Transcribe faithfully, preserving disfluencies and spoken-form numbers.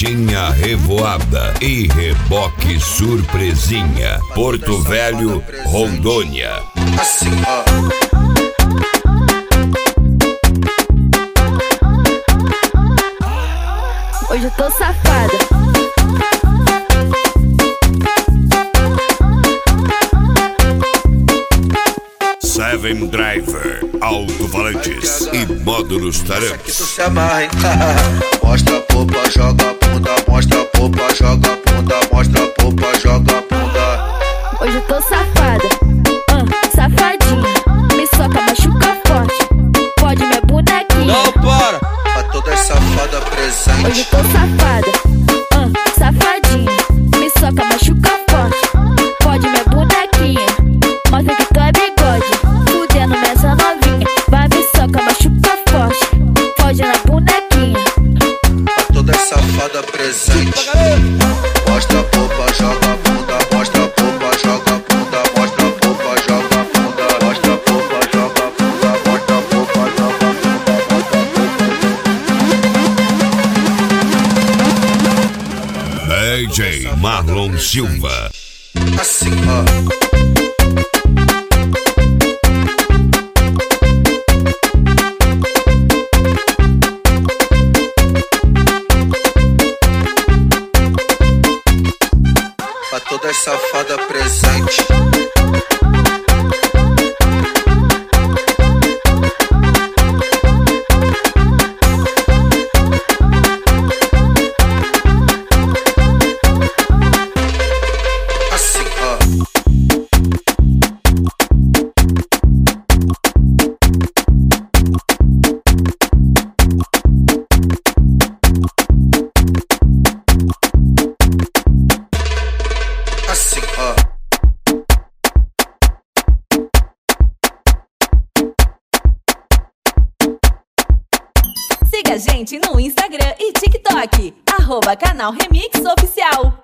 Caixinha Revoada e Reboque Surpresinha, Porto Velho, Rondônia. Assim, ó. Hoje eu tô safada. Seven Driver, alto-falantes e módulos tarantes. Que tu se amarra, hein? Mostra a popa, joga a bunda. Mostra a popa, joga a bunda. Mostra a popa, joga a bunda. Hoje eu tô safada, ah, safadinha. Me soca, machuca forte. Pode minha bonequinha. Não para! Pra todas safadas presentes. Hoje eu tô safada, ah, safadinha. Me soca, machuca forte. Pode minha bonequinha. Mostra que tu é bigode. Fudendo nessa novinha. Vai me soca, machuca forte. Pode na bonequinha. Pra todas safadas presentes. Mostra a popa, joga a bunda. Mostra a popa, joga a bunda. Mostra a popa, joga a bunda. Mostra a popa, joga a bunda. Mostra a popa, joga a bunda. D J Marlon Silva. Assim, ó. Pra todas safadas presentes. Assim, ó. Assim, ó. Siga a gente no Instagram e TikTok, arroba canal Remix Oficial.